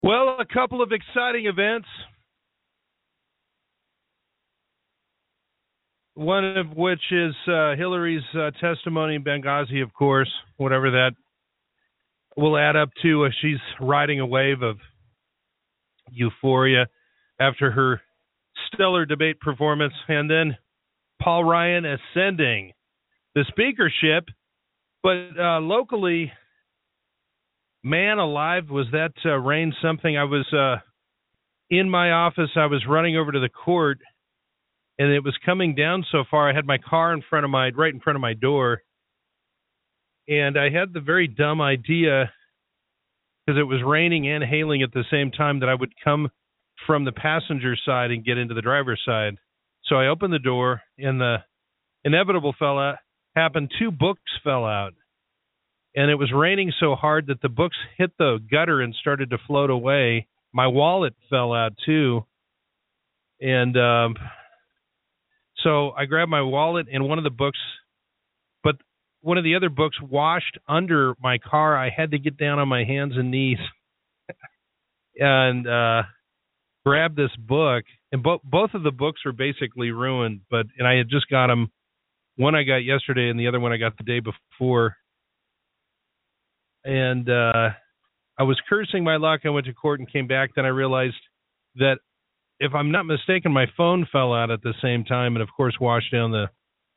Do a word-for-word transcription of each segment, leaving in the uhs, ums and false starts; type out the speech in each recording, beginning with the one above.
Well, a couple of exciting events. One of which is uh, Hillary's uh, testimony in Benghazi, of course, whatever that will add up to. Uh, she's riding a wave of euphoria after her stellar debate performance. And then Paul Ryan ascending the speakership. But uh, locally, man alive, was that uh, rain something? I was uh, in my office. I was running over to the court, and it was coming down so far. I had my car in front of my, right in front of my door, and I had the very dumb idea, because it was raining and hailing at the same time, that I would come from the passenger side and get into the driver's side. So I opened the door, and the inevitable fell out, happened. Two books fell out, and it was raining so hard that the books hit the gutter and started to float away. My wallet fell out too, and um, so I grabbed my wallet and one of the books, but one of the other books washed under my car. I had to get down on my hands and knees and uh, grab this book. And bo- both of the books were basically ruined, but and I had just got them. One I got yesterday, and the other one I got the day before. And uh, I was cursing my luck. I went to court and came back. Then I realized that, if I'm not mistaken, my phone fell out at the same time, and of course washed down the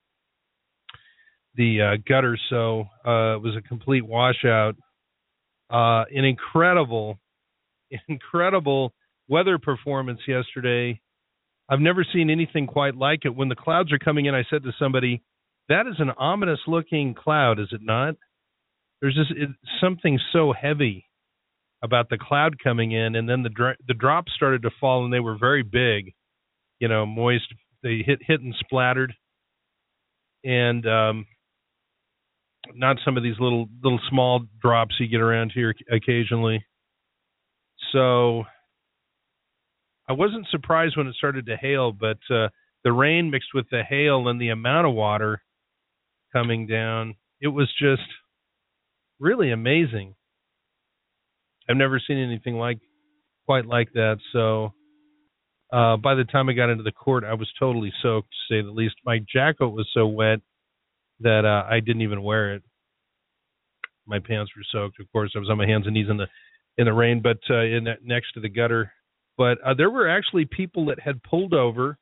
the uh, gutter. So uh, it was a complete washout. Uh, an incredible, incredible weather performance yesterday. I've never seen anything quite like it. When the clouds are coming in, I said to somebody, "That is an ominous-looking cloud, is it not?" There's just it, something so heavy about the cloud coming in, and then the dr- the drops started to fall, and they were very big, you know, moist. They hit hit and splattered, and um, not some of these little little small drops you get around here occasionally. So I wasn't surprised when it started to hail, but uh, the rain mixed with the hail and the amount of water coming down, it was just really amazing. I've never seen anything like quite like that. So uh, by the time I got into the court, I was totally soaked, to say the least. My jacket was so wet that uh, I didn't even wear it. My pants were soaked. Of course, I was on my hands and knees in the in the rain, but uh, in that, next to the gutter. But uh, there were actually people that had pulled over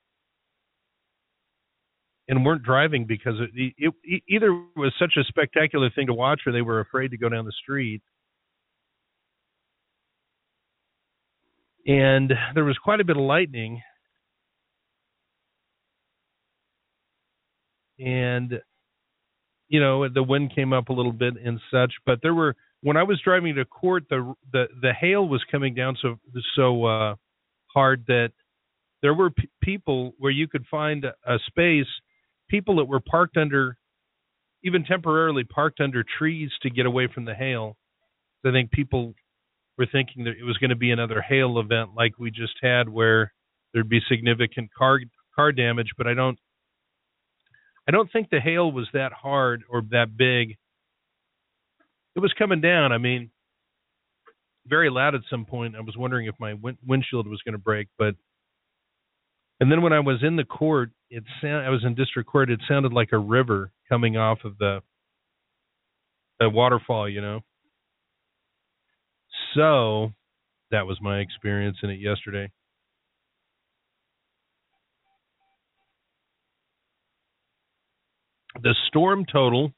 and weren't driving because it, it, it either was such a spectacular thing to watch, or they were afraid to go down the street. And there was quite a bit of lightning. And, you know, the wind came up a little bit and such. But there were, when I was driving to court, the the, the hail was coming down so so uh, hard that there were p- people where you could find a, a space, people that were parked under, even temporarily parked under trees to get away from the hail. I think people were thinking that it was going to be another hail event like we just had, where there'd be significant car car damage. But I don't, I don't think the hail was that hard or that big. It was coming down. I mean, very loud at some point. I was wondering if my wind, windshield was going to break. But and then when I was in the court, it sound, I was in district court. It sounded like a river coming off of the the waterfall, you know. So that was my experience in it yesterday. The storm total,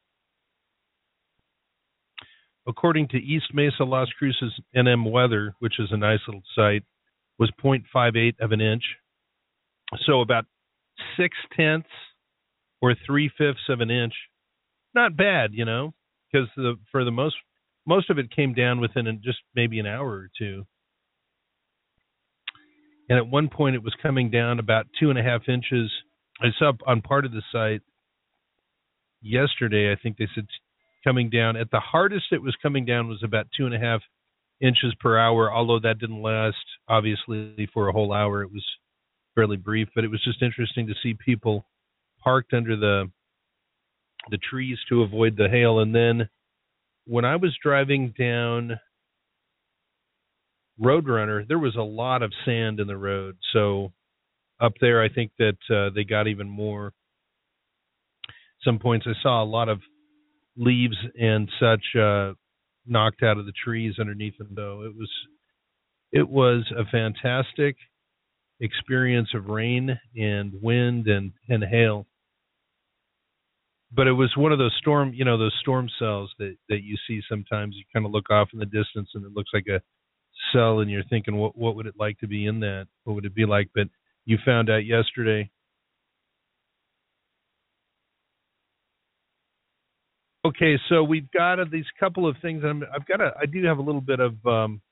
according to East Mesa Las Cruces N M Weather, which is a nice little site, was zero point five eight of an inch. So about six tenths or three fifths of an inch. Not bad, you know, because the, for the most most of it came down within just maybe an hour or two. And at one point it was coming down about two and a half inches. I saw on part of the site yesterday, I think they said coming down. At the hardest it was coming down was about two and a half inches per hour, although that didn't last, obviously, for a whole hour. It was fairly brief, but it was just interesting to see people parked under the the trees to avoid the hail. And then when I was driving down Roadrunner, there was a lot of sand in the road. So up there, I think that uh, they got even more. Some points I saw a lot of leaves and such uh, knocked out of the trees underneath them. Though it was it was a fantastic experience of rain and wind and, and hail. But it was one of those storm, you know, those storm cells that, that you see sometimes. You kind of look off in the distance and it looks like a cell, and you're thinking, what what would it like to be in that? What would it be like? But you found out yesterday. Okay, so we've got uh, these couple of things. I'm, I've got a, I do have a little bit of um,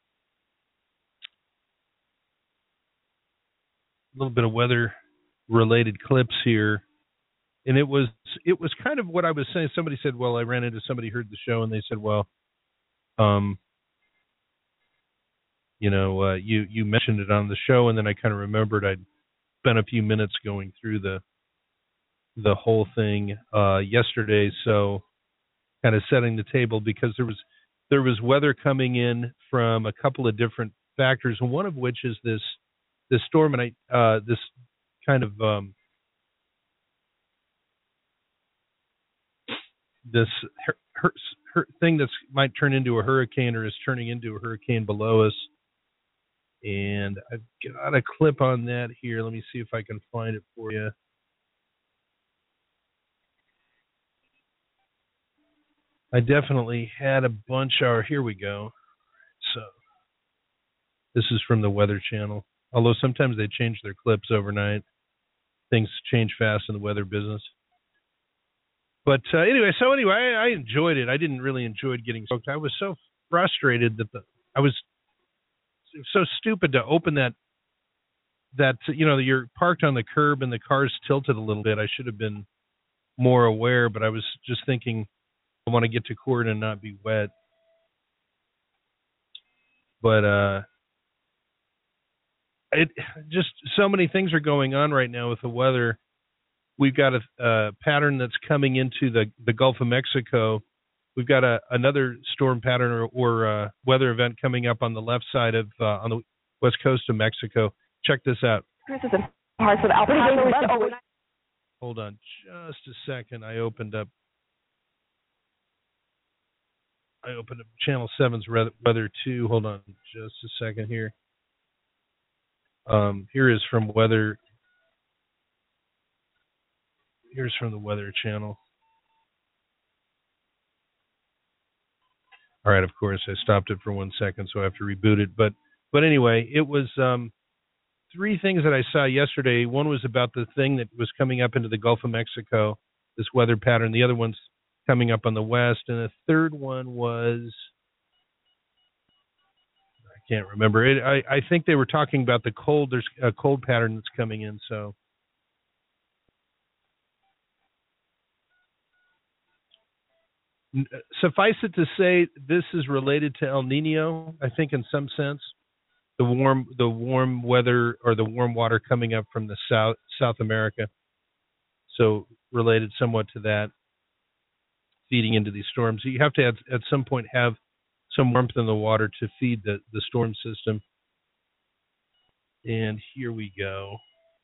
a little bit of weather-related clips here, and it was it was kind of what I was saying. Somebody said, "Well, I ran into somebody who heard the show, and they said, well, um, you know, uh, you you mentioned it on the show," and then I kind of remembered I'd spent a few minutes going through the the whole thing uh, yesterday, so kind of setting the table because there was there was weather coming in from a couple of different factors, and one of which is this this storm, and I uh, this kind of um, this her, her, her thing that's might turn into a hurricane or is turning into a hurricane below us. And I've got a clip on that here. Let me see if I can find it for you. I definitely had a bunch. Or here we go. So this is from the Weather Channel. Although sometimes they change their clips overnight. Things change fast in the weather business. But uh, anyway, so anyway, I, I enjoyed it. I didn't really enjoy getting soaked. I was so frustrated that the I was so stupid to open that that you know you're parked on the curb and the car's tilted a little bit. I should have been more aware, but I was just thinking I want to get to court and not be wet. But uh, it just so many things are going on right now with the weather. We've got a, a pattern that's coming into the, the Gulf of Mexico. We've got a, another storm pattern or, or uh, weather event coming up on the left side of uh, on the west coast of Mexico. Check this out. Hold on just a second. I opened up. I opened up Channel seven's Weather two. Hold on just a second here. Um, here is from Weather. Here's from the Weather Channel. All right, of course, I stopped it for one second, so I have to reboot it. But but anyway, it was um, three things that I saw yesterday. One was about the thing that was coming up into the Gulf of Mexico, this weather pattern. The other one's coming up on the west. And the third one was, I can't remember. It, I, I think they were talking about the cold. There's a cold pattern that's coming in, so. Suffice it to say, this is related to El Nino, I think, in some sense. The warm, the warm weather or the warm water coming up from the south, South America. So related somewhat to that, feeding into these storms. You have to at, at some point have some warmth in the water to feed the, the storm system. And here we go.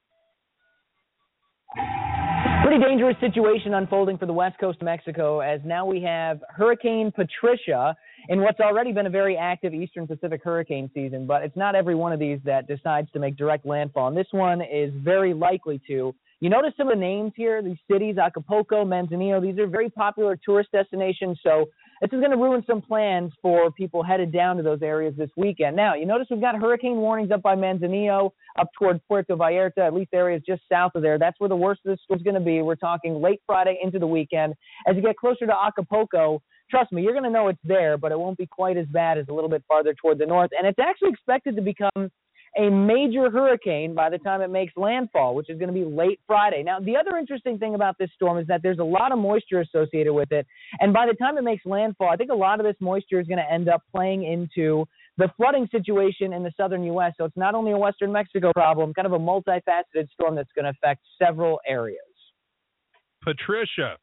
Pretty dangerous situation unfolding for the west coast of Mexico, as now we have Hurricane Patricia in what's already been a very active eastern Pacific hurricane season, but it's not every one of these that decides to make direct landfall, and this one is very likely to. You notice some of the names here, these cities, Acapulco, Manzanillo, these are very popular tourist destinations, so this is going to ruin some plans for people headed down to those areas this weekend. Now, you notice we've got hurricane warnings up by Manzanillo, up toward Puerto Vallarta, at least areas just south of there. That's where the worst of this storm's going to be. We're talking late Friday into the weekend. As you get closer to Acapulco, trust me, you're going to know it's there, but it won't be quite as bad as a little bit farther toward the north. And it's actually expected to become a major hurricane by the time it makes landfall, which is going to be late Friday. Now, the other interesting thing about this storm is that there's a lot of moisture associated with it, and by the time it makes landfall, I think a lot of this moisture is going to end up playing into the flooding situation in the southern U S, so it's not only a western Mexico problem, kind of a multifaceted storm that's going to affect several areas. Patricia.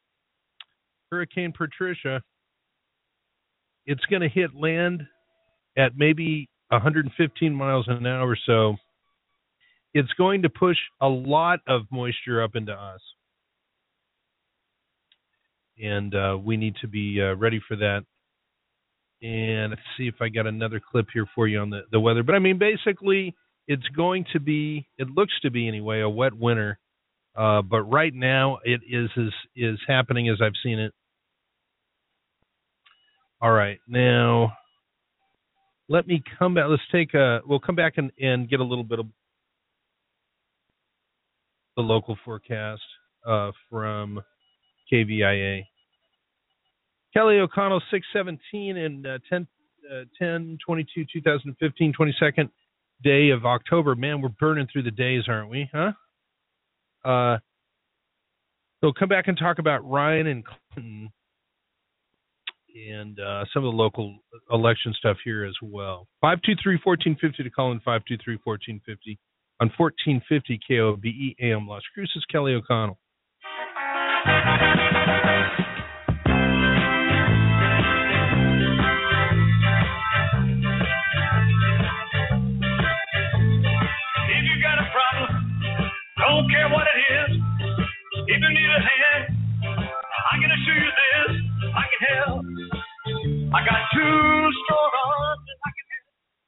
Hurricane Patricia. It's going to hit land at maybe one hundred fifteen miles an hour or so, it's going to push a lot of moisture up into us. And uh, we need to be uh, ready for that. And let's see if I got another clip here for you on the, the weather. But, I mean, basically, it's going to be, it looks to be anyway, a wet winter. Uh, but right now, it is, is is happening as I've seen it. All right. Now, let me come back. Let's take a, we'll come back and, and get a little bit of the local forecast uh, from K V I A. Kelly O'Connell, six seventeen and uh, ten, uh, ten twenty-two twenty fifteen, twenty-second day of October. Man, we're burning through the days, aren't we? Huh? Uh, so come back and talk about Ryan and Clinton and uh, some of the local election stuff here as well. five two three, one four five zero to call in, five two three, one four five zero on fourteen fifty K O B E A M Las Cruces. Kelly O'Connell. Don't care what it is, if you need a hand, I can assure you this, I can help. I got two strong arms and I can help.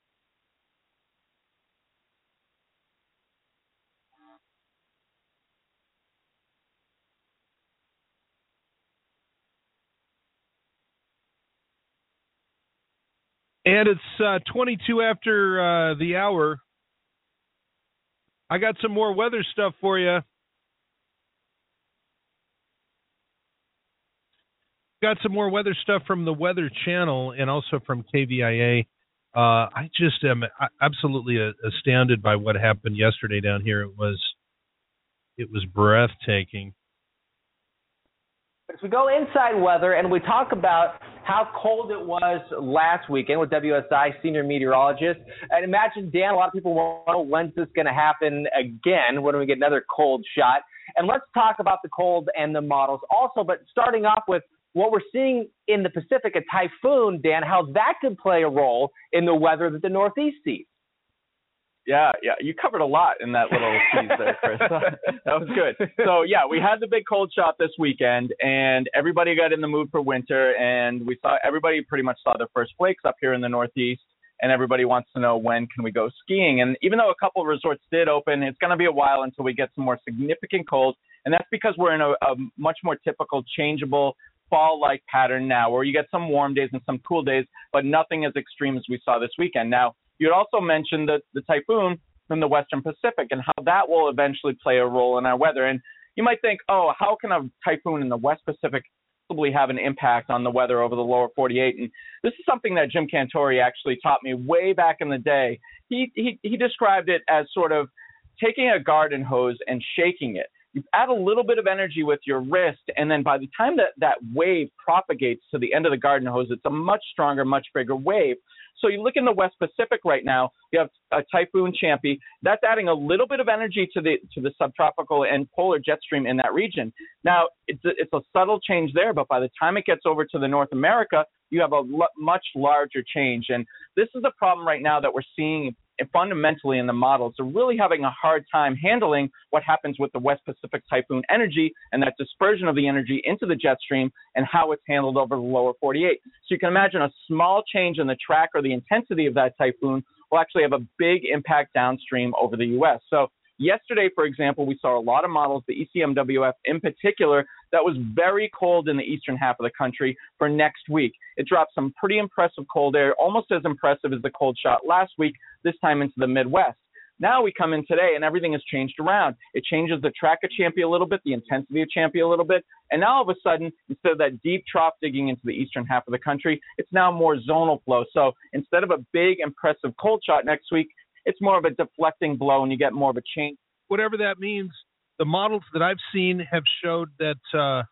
And it's uh, twenty-two after uh, the hour. I got some more weather stuff for you. Got some more weather stuff from the Weather Channel and also from K V I A. Uh, I just am absolutely astounded by what happened yesterday down here. It was, it was breathtaking. As we go inside weather and we talk about how cold it was last weekend with W S I senior meteorologist, and imagine, Dan, a lot of people want to know when's this going to happen again, when do we get another cold shot? And let's talk about the cold and the models also, but starting off with what we're seeing in the Pacific, a typhoon, Dan, how that could play a role in the weather that the Northeast sees. Yeah, yeah, you covered a lot in that little piece there, Chris. That was good. So, yeah, we had the big cold shot this weekend, and everybody got in the mood for winter, and we saw everybody pretty much saw their first flakes up here in the Northeast, and everybody wants to know when can we go skiing. And even though a couple of resorts did open, it's going to be a while until we get some more significant cold, and that's because we're in a, a much more typical changeable fall-like pattern now, where you get some warm days and some cool days, but nothing as extreme as we saw this weekend. Now, you had also mentioned the, the typhoon from the Western Pacific and how that will eventually play a role in our weather. And you might think, oh, how can a typhoon in the West Pacific possibly have an impact on the weather over the lower forty-eight? And this is something that Jim Cantore actually taught me way back in the day. He, he, he described it as sort of taking a garden hose and shaking it. You add a little bit of energy with your wrist, and then by the time that that wave propagates to the end of the garden hose, it's a much stronger, much bigger wave. So you look in the West Pacific right now, you have a Typhoon Champy. That's adding a little bit of energy to the to the subtropical and polar jet stream in that region. Now, it's a, it's a subtle change there, but by the time it gets over to the North America, you have a l- much larger change. And this is the problem right now that we're seeing fundamentally in the models. They're really having a hard time handling what happens with the West Pacific typhoon energy and that dispersion of the energy into the jet stream and how it's handled over the lower forty-eight. So you can imagine a small change in the track or the intensity of that typhoon will actually have a big impact downstream over the U S. So yesterday, for example, we saw a lot of models, the E C M W F in particular, that was very cold in the eastern half of the country for next week. It dropped some pretty impressive cold air, almost as impressive as the cold shot last week, this time into the Midwest. Now we come in today and everything has changed around. It changes the track of Champy a little bit, the intensity of Champy a little bit, and now all of a sudden, instead of that deep trough digging into the eastern half of the country, it's now more zonal flow. So instead of a big, impressive cold shot next week, it's more of a deflecting blow and you get more of a change. Whatever that means, the models that I've seen have showed that uh,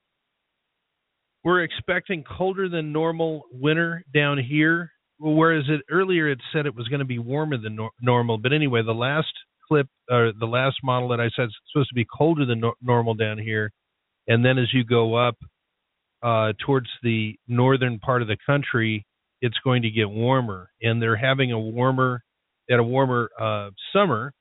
we're expecting colder than normal winter down here, whereas it earlier it said it was going to be warmer than nor- normal. But anyway, the last clip, or the last model that I said is supposed to be colder than no- normal down here. And then as you go up uh, towards the northern part of the country, it's going to get warmer, and they're having a warmer, at a warmer uh, summer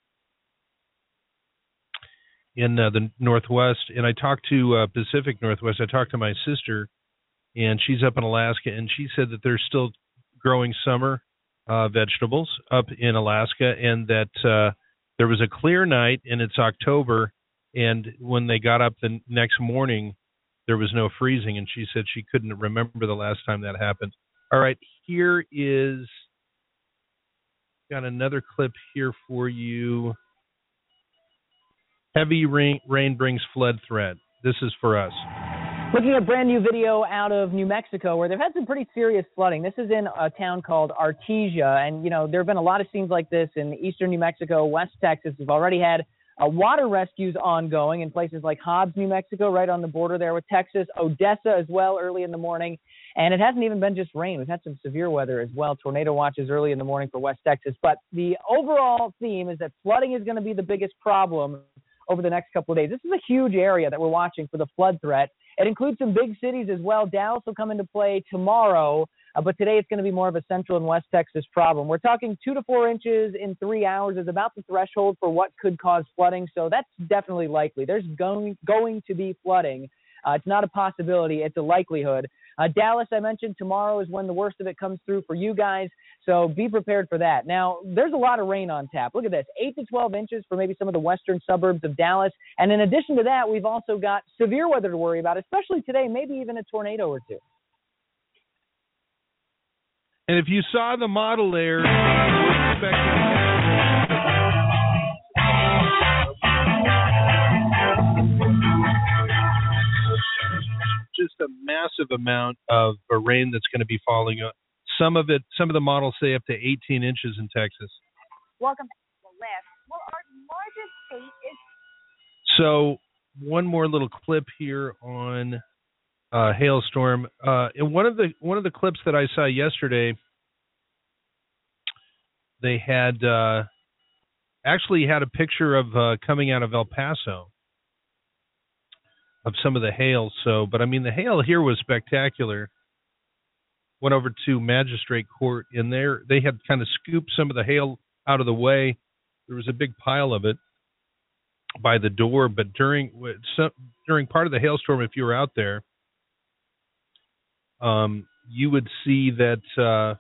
in uh, the Northwest. And I talked to uh, Pacific Northwest. I talked to my sister, and she's up in Alaska, and she said that they're still growing summer uh, vegetables up in Alaska, and that uh, there was a clear night, and it's October, and when they got up the next morning, there was no freezing, and she said she couldn't remember the last time that happened. All right, here is, got another clip here for you. Heavy rain, rain brings flood threat. This is for us. Looking at brand new video out of New Mexico where they've had some pretty serious flooding. This is in a town called Artesia, and, you know, there have been a lot of scenes like this in eastern New Mexico, West Texas. We've already had uh, water rescues ongoing in places like Hobbs, New Mexico, right on the border there with Texas, Odessa as well early in the morning. And it hasn't even been just rain. We've had some severe weather as well, tornado watches early in the morning for West Texas. But the overall theme is that flooding is going to be the biggest problem over the next couple of days. This is a huge area that we're watching for the flood threat. It includes some big cities as well. Dallas will come into play tomorrow, uh, but today it's going to be more of a central and West Texas problem. We're talking two to four inches in three hours is about the threshold for what could cause flooding, so that's definitely likely. There's going, going to be flooding. Uh, it's not a possibility. It's a likelihood. Uh, Dallas, I mentioned, tomorrow is when the worst of it comes through for you guys, so be prepared for that. Now, there's a lot of rain on tap. Look at this, eight to twelve inches for maybe some of the western suburbs of Dallas. And in addition to that, we've also got severe weather to worry about, especially today, maybe even a tornado or two. And if you saw the model there, we're expecting just a massive amount of rain that's going to be falling. Some of it, some of the models say up to eighteen inches in Texas. Welcome back to the list. Well, our largest state is. So one more little clip here on uh, hailstorm. Uh, in one of the one of the clips that I saw yesterday, they had uh, actually had a picture of uh, coming out of El Paso of some of the hail. So, but I mean, the hail here was spectacular. Went over to magistrate court in there. They had kind of scooped some of the hail out of the way. There was a big pile of it by the door, but during during part of the hailstorm, if you were out there, um, you would see that, uh,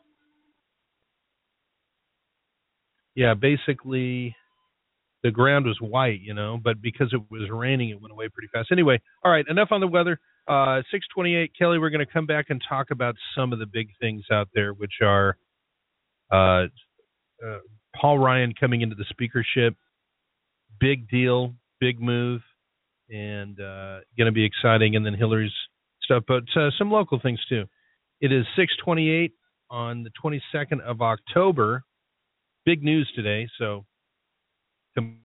yeah, basically the ground was white, you know, but because it was raining, it went away pretty fast. Anyway, all right, enough on the weather. Uh, six twenty-eight, Kelly, we're going to come back and talk about some of the big things out there, which are uh, uh, Paul Ryan coming into the speakership. Big deal, big move, and uh, going to be exciting. And then Hillary's stuff, but uh, some local things too. It is six twenty-eight on the twenty-second of October. Big news today, so come